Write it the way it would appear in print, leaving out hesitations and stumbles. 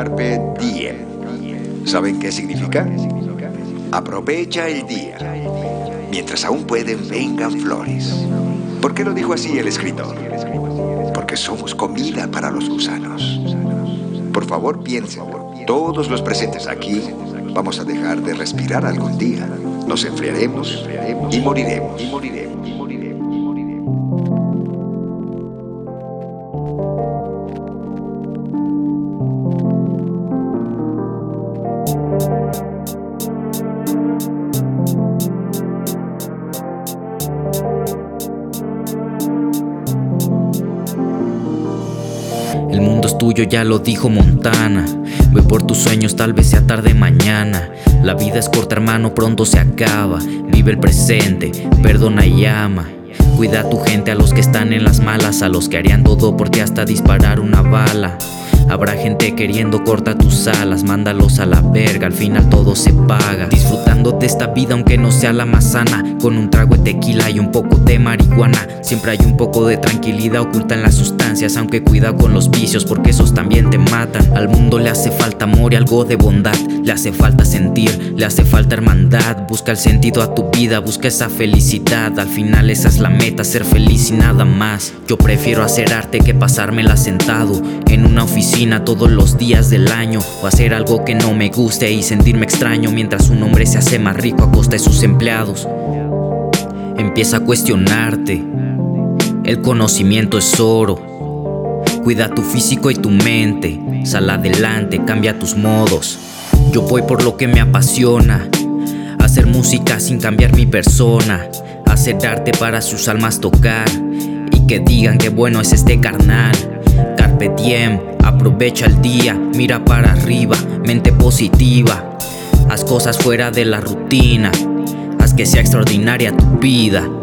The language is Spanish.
Carpe diem. ¿Saben qué significa? Aprovecha el día. Mientras aún pueden, vengan flores. ¿Por qué lo dijo así el escritor? Porque somos comida para los gusanos. Por favor, piensen. Todos los presentes aquí vamos a dejar de respirar algún día. Nos enfriaremos y moriremos. El mundo es tuyo, ya lo dijo Montana. Ve por tus sueños, tal vez sea tarde mañana. La vida es corta, hermano, pronto se acaba. Vive el presente, perdona y ama. Cuida a tu gente, a los que están en las malas, a los que harían todo por ti hasta disparar una bala. Habrá gente queriendo cortar tus alas, mándalos a la verga, al final todo se paga. Disfrutando de esta vida aunque no sea la más sana, con un trago de tequila y un poco de marihuana. Siempre hay un poco de tranquilidad oculta en las sustancias, aunque cuida con los vicios porque esos también te matan. Al mundo le hace falta amor y algo de bondad, le hace falta sentir, le hace falta hermandad. Busca el sentido a tu vida, busca esa felicidad. Al final esa es la meta, ser feliz y nada más. Yo prefiero hacer arte que pasármela sentado en una oficina todos los días del año, o hacer algo que no me guste y sentirme extraño mientras un hombre se hace más rico a costa de sus empleados. Empieza a cuestionarte, el conocimiento es oro. Cuida tu físico y tu mente, sal adelante, cambia tus modos. Yo voy por lo que me apasiona, hacer música sin cambiar mi persona, hacer arte para sus almas tocar y que digan que bueno es este carnal. Carpe diem, aprovecha el día, mira para arriba, mente positiva. Haz cosas fuera de la rutina, haz que sea extraordinaria tu vida.